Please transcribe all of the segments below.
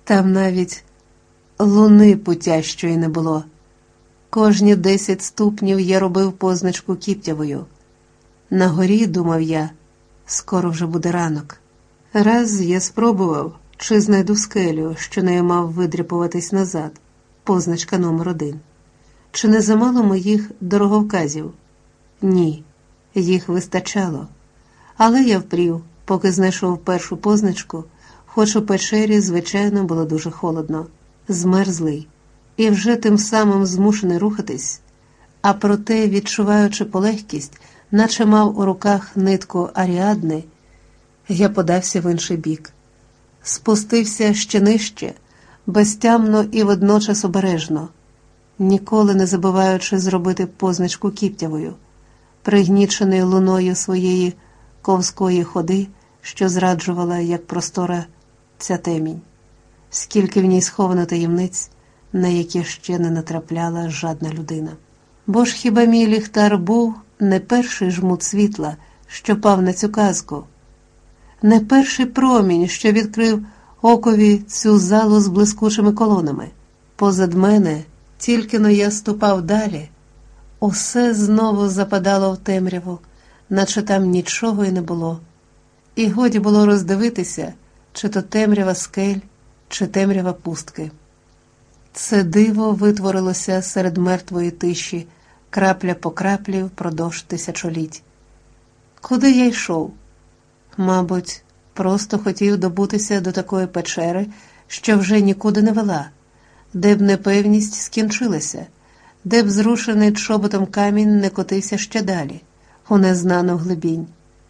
Там навіть луни путящої не було. Кожні 10 ступнів я робив позначку кіптявою. На горі, думав я, скоро вже буде ранок. Раз я спробував, чи знайду скелю, що нею мав видряпуватись назад, позначка номер 1. Чи не замало моїх дороговказів? Ні, їх вистачало. Але я впрів, поки знайшов першу позначку, хоч у печері, звичайно, було дуже холодно, змерзлий, і вже тим самим змушений рухатись, а проте, відчуваючи полегкість, наче мав у руках нитку Аріадни, я подався в інший бік. Спустився ще нижче, безтямно і водночас обережно, ніколи не забуваючи зробити позначку кіптявою, пригнічений луною своєї ковської ходи, що зраджувала, як простора ця темінь, скільки в ній сховано таємниць, на які ще не натрапляла жадна людина. Бо ж хіба мій ліхтар був не перший жмут світла, що пав на цю казку, не перший промінь, що відкрив окові цю залу з блискучими колонами. Позад мене, тільки-но я ступав далі, усе знову западало в темряву, наче там нічого й не було. І годі було роздивитися, чи то темрява скель, чи темрява пустки. Це диво витворилося серед мертвої тиші, крапля по краплі впродовж тисячоліть. Куди я йшов? Мабуть, просто хотів добутися до такої печери, що вже нікуди не вела, де б непевність скінчилася, де б зрушений чоботом камінь не котився ще далі, у незнану глибінь.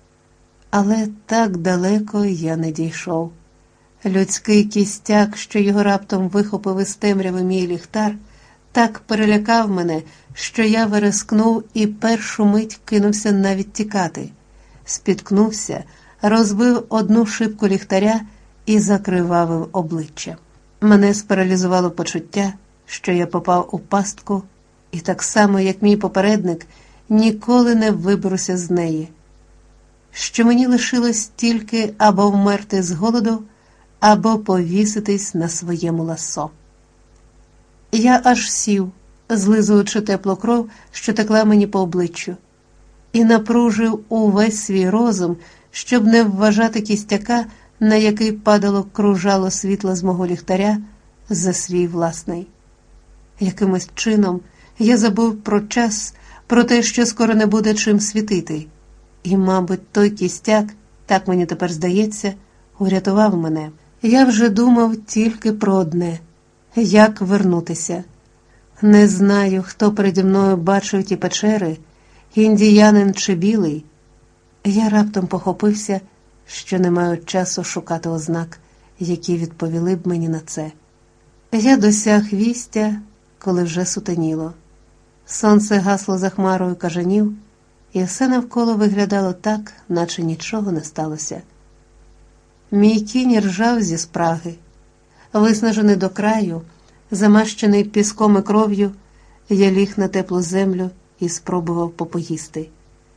Але так далеко я не дійшов. Людський кістяк, що його раптом вихопив із темряви мій ліхтар, так перелякав мене, що я верескнув і першу мить кинувся навіть тікати. Спіткнувся, розбив одну шибку ліхтаря і закривавив обличчя. Мене спаралізувало почуття, що я попав у пастку, і так само, як мій попередник, ніколи не виберуся з неї. Що мені лишилось тільки або вмерти з голоду, або повіситись на своєму ласо. Я аж сів, злизуючи теплу кров, що текла мені по обличчю, і напружив увесь свій розум, щоб не вважати кістяка, на який падало кружало світло з мого ліхтаря, за свій власний. Якимось чином я забув про час, про те, що скоро не буде чим світити. І, мабуть, той кістяк, так мені тепер здається, урятував мене. Я вже думав тільки про одне – як вернутися. Не знаю, хто переді мною бачив ті печери, індіянин чи білий. Я раптом похопився, що не маю часу шукати ознак, які відповіли б мені на це. Я досяг вістя, коли вже сутеніло. Сонце гасло за хмарою кажанів, і все навколо виглядало так, наче нічого не сталося. Мій кінь ржав зі спраги. Виснажений до краю, замащений піском і кров'ю, я ліг на теплу землю і спробував попоїсти.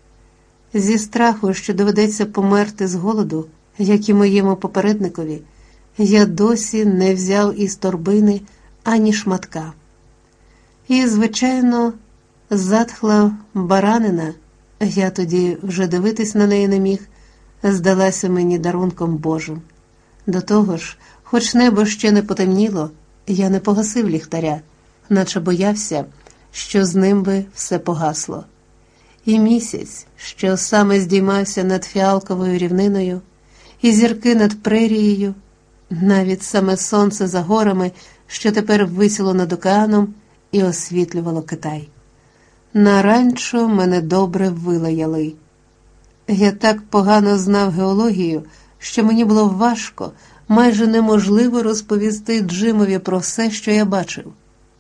Зі страху, що доведеться померти з голоду, як і моєму попередникові, я досі не взяв із торбини ані шматка. І, звичайно, затхла баранина, я тоді вже дивитись на неї не міг, здалася мені дарунком Божим. До того ж, хоч небо ще не потемніло, я не погасив ліхтаря, наче боявся, що з ним би все погасло. І місяць, що саме здіймався над фіалковою рівниною, і зірки над прерією, навіть саме сонце за горами, що тепер висіло над океаном і освітлювало Китай. На ранчо мене добре вилаяли. Я так погано знав геологію, що мені було важко, майже неможливо розповісти Джимові про все, що я бачив.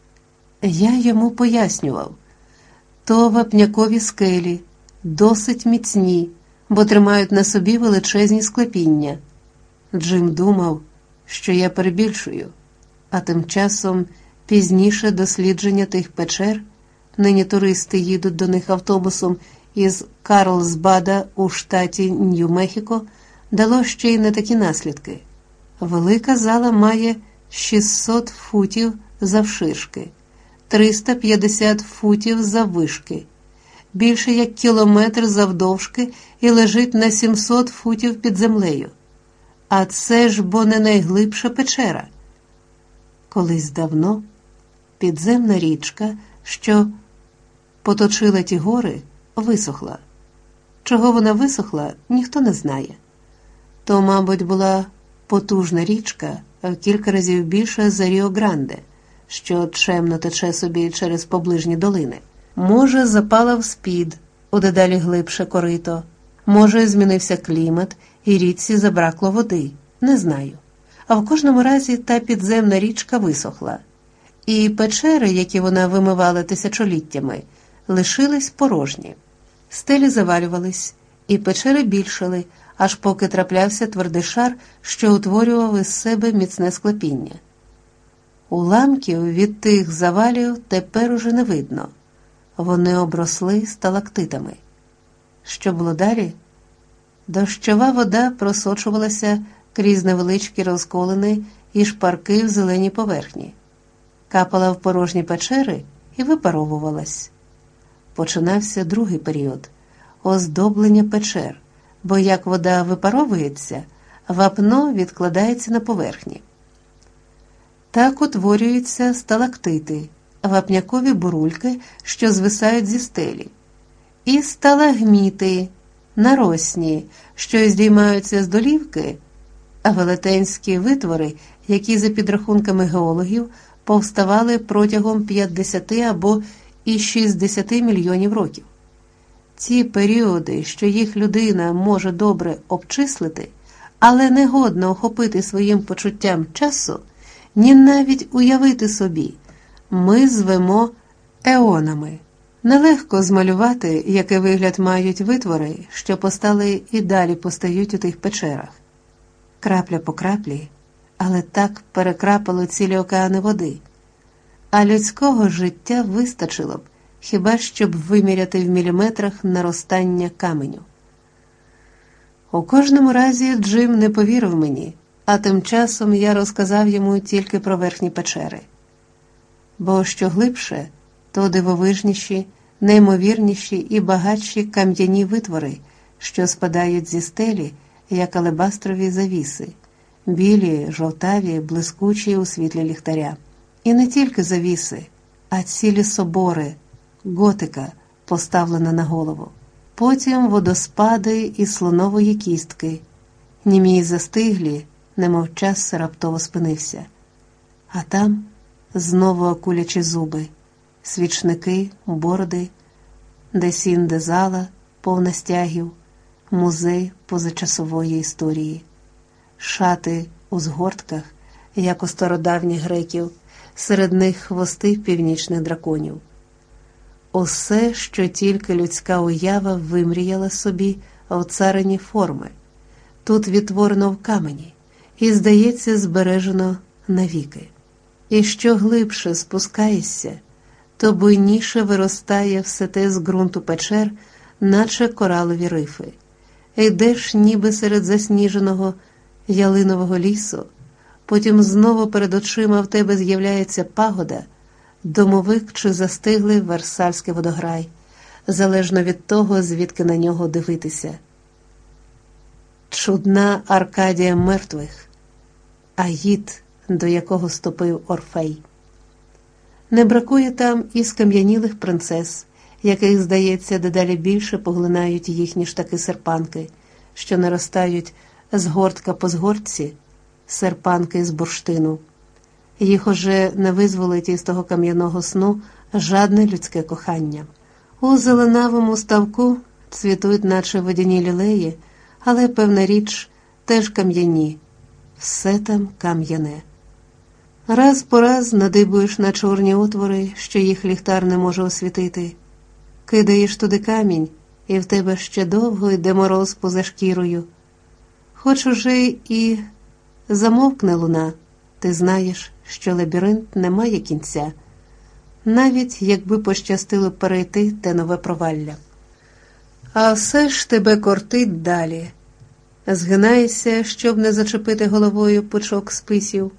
Я йому пояснював. То вапнякові скелі, досить міцні, бо тримають на собі величезні склепіння. Джим думав, що я перебільшую, а тим часом пізніше дослідження тих печер, нині туристи їдуть до них автобусом із Карлсбада у штаті Нью-Мехіко, дало ще й не такі наслідки. Велика зала має 600 футів завширшки, 350 футів заввишки, більше як кілометр завдовжки і лежить на 700 футів під землею. А це ж бо не найглибша печера. Колись давно підземна річка, що поточила ті гори, висохла. Чого вона висохла, ніхто не знає. То, мабуть, була потужна річка, в кілька разів більша за Ріо-Гранде, що чемно тече собі через поближні долини. Може, запала вспід, у дедалі глибше корито. Може, змінився клімат, і річці забракло води. Не знаю. А в кожному разі та підземна річка висохла. І печери, які вона вимивала тисячоліттями, лишились порожні. Стелі завалювались, і печери більшали, аж поки траплявся твердий шар, що утворював із себе міцне склепіння. Уламків від тих завалів тепер уже не видно. Вони обросли сталактитами. Що було далі? Дощова вода просочувалася крізь невеличкі розколини і шпарки в зеленій поверхні. Капала в порожні печери і випаровувалась. Починався другий період – оздоблення печер, бо як вода випаровується, вапно відкладається на поверхні. Так утворюються сталактити, вапнякові бурульки, що звисають зі стелі, і сталагміти, наросні, що здіймаються з долівки, а велетенські витвори, які за підрахунками геологів повставали протягом 50 або і 60 мільйонів років. Ці періоди, що їх людина може добре обчислити, але не годно охопити своїм почуттям часу, ні навіть уявити собі, ми звемо еонами. Нелегко змалювати, який вигляд мають витвори, що постали і далі постають у тих печерах. Крапля по краплі, але так перекрапало цілі океани води. А людського життя вистачило б, хіба щоб виміряти в міліметрах наростання каменю. У кожному разі Джим не повірив мені, а тим часом я розказав йому тільки про верхні печери. Бо що глибше, то дивовижніші, неймовірніші і багатші кам'яні витвори, що спадають зі стелі, як алебастрові завіси, білі, жовтаві, блискучі у світлі ліхтаря. І не тільки завіси, а цілі собори, готика, поставлена на голову. Потім водоспади і слонової кістки, німі й застиглі, немов час раптово спинився. А там знову акулячі зуби, свічники, бороди, де-сінде зала, повна стягів, музей позачасової історії, шати у згортках, як у стародавніх греків, серед них хвости північних драконів. Усе, що тільки людська уява вимріяла собі в царині форми, тут відтворено в камені і, здається, збережено навіки. І що глибше спускаєшся, то буйніше виростає все те з ґрунту печер, наче коралові рифи. Йдеш ніби серед засніженого ялинового лісу, потім знову перед очима в тебе з'являється пагода, домовик чи застиглий Версальський водограй, залежно від того, звідки на нього дивитися. Чудна Аркадія мертвих, Аїд, до якого ступив Орфей. Не бракує там і скам'янілих принцес, яких, здається, дедалі більше поглинають їхні ж таки серпанки, що наростають з гортка по згортці, серпанки з бурштину. Їх уже не визволить із того кам'яного сну жадне людське кохання. У зеленавому ставку цвітуть наче водяні лілеї, але, певна річ, теж кам'яні. Все там кам'яне. Раз по раз надибуєш на чорні отвори, що їх ліхтар не може освітити. Кидаєш туди камінь, і в тебе ще довго йде мороз поза шкірою. Хоч уже і замовкне луна, ти знаєш, що лабіринт не має кінця, навіть якби пощастило перейти те нове провалля. А все ж тебе кортить далі. Згинаєшся, щоб не зачепити головою пучок списів,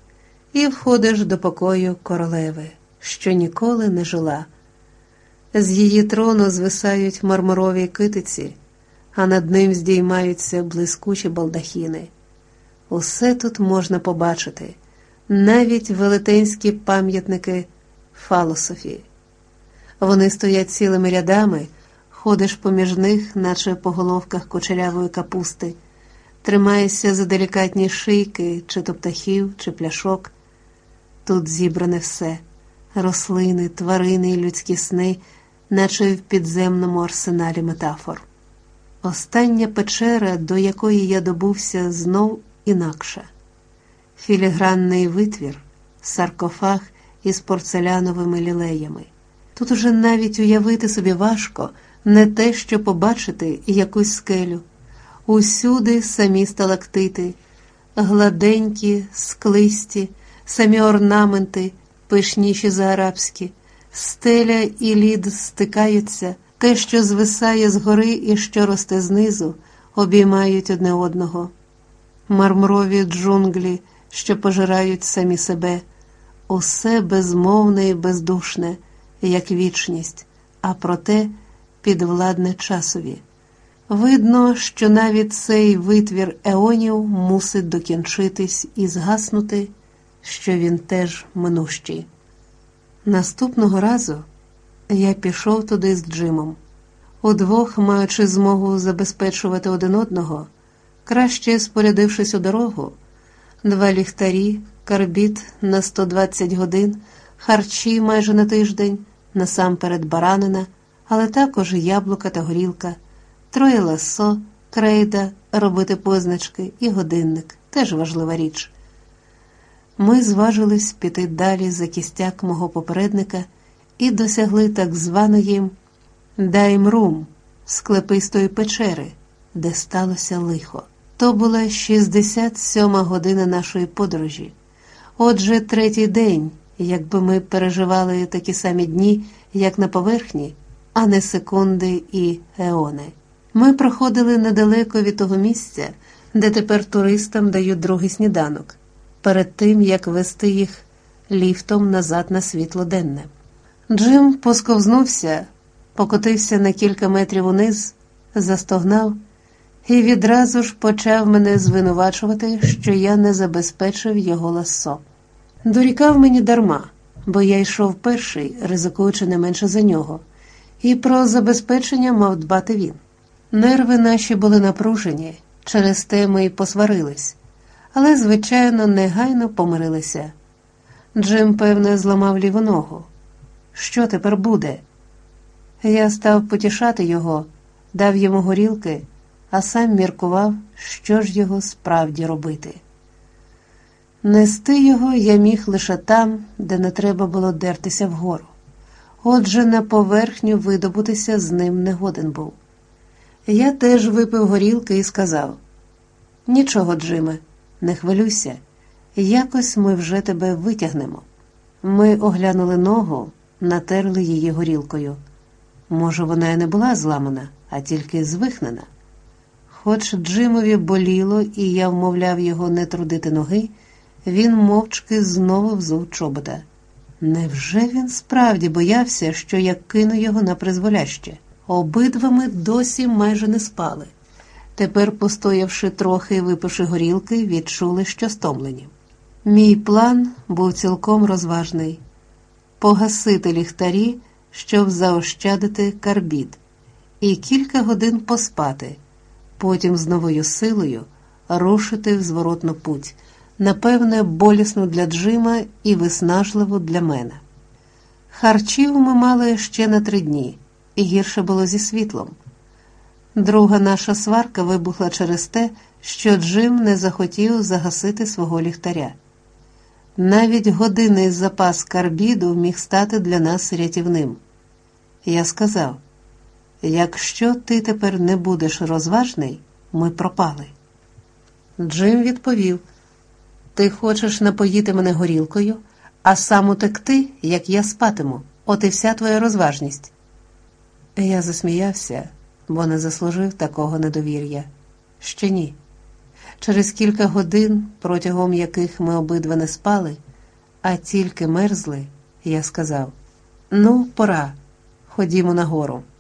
і входиш до покою королеви, що ніколи не жила. З її трону звисають мармурові китиці, а над ним здіймаються блискучі балдахіни. Усе тут можна побачити, навіть велетенські пам'ятники фалософії. Вони стоять цілими рядами, ходиш поміж них, наче по головках кучерявої капусти, тримаєшся за делікатні шийки, чи то птахів, чи пляшок. Тут зібране все – рослини, тварини і людські сни, наче в підземному арсеналі метафор. Остання печера, до якої я добувся, знов інакша. Філігранний витвір, саркофаг із порцеляновими лілеями. Тут уже навіть уявити собі важко, не те, що побачити якусь скелю. Усюди самі сталактити, гладенькі, склисті, самі орнаменти, пишніші за арабські. Стеля і лід стикаються, те, що звисає згори і що росте знизу, обіймають одне одного. Мармурові джунглі, що пожирають самі себе. Усе безмовне і бездушне, як вічність, а проте підвладне часові. Видно, що навіть цей витвір еонів мусить докінчитись і згаснути, що він теж минущий. Наступного разу я пішов туди з Джимом. Удвох, маючи змогу забезпечувати один одного, краще спорядившись у дорогу, 2 ліхтарі, карбід на 120 годин, харчі майже на тиждень, насамперед баранина, але також яблука та горілка, 3 ласо, крейда, робити позначки і годинник – теж важлива річ. Ми зважились піти далі за кістяк мого попередника і досягли так званої Даймрум, склепистої печери, де сталося лихо. То була 67-ма година нашої подорожі. Отже, 3-й день, якби ми переживали такі самі дні, як на поверхні, а не секунди і еони. Ми проходили недалеко від того місця, де тепер туристам дають другий сніданок, перед тим, як вести їх ліфтом назад на світло денне. Джим посковзнувся, покотився на кілька метрів униз, застогнав і відразу ж почав мене звинувачувати, що я не забезпечив його лассо. Дорікав мені дарма, бо я йшов перший, ризикуючи не менше за нього, і про забезпечення мав дбати він. Нерви наші були напружені, через те ми й посварились, але, звичайно, негайно помирилися. Джим, певне, зламав ліву ногу. Що тепер буде? Я став потішати його, дав йому горілки, а сам міркував, що ж його справді робити. Нести його я міг лише там, де не треба було дертися вгору. Отже, на поверхню видобутися з ним не годен був. Я теж випив горілки і сказав: «Нічого, Джиме, не хвилюйся, якось ми вже тебе витягнемо». Ми оглянули ногу, натерли її горілкою. Може, вона і не була зламана, а тільки звихнена. Хоч Джимові боліло, і я вмовляв його не трудити ноги, він мовчки знову взув чобота. Невже він справді боявся, що я кину його на призволяще? Обидва ми досі майже не спали. Тепер, постоявши трохи і випивши горілки, відчули, що стомлені. Мій план був цілком розважний – погасити ліхтарі, щоб заощадити карбід, і кілька годин поспати, потім з новою силою рушити в зворотну путь, напевне, болісну для Джима і виснажливу для мене. Харчів ми мали ще на 3 дні, і гірше було зі світлом. Друга наша сварка вибухла через те, що Джим не захотів загасити свого ліхтаря. Навіть годинний запас карбіду міг стати для нас рятівним. Я сказав: «Якщо ти тепер не будеш розважний, ми пропали». Джим відповів: «Ти хочеш напоїти мене горілкою, а сам утекти, як я спатиму. От і вся твоя розважність». Я засміявся, бо не заслужив такого недовір'я. Ще ні. Через кілька годин, протягом яких ми обидва не спали, а тільки мерзли, я сказав: «Ну, пора, ходімо нагору».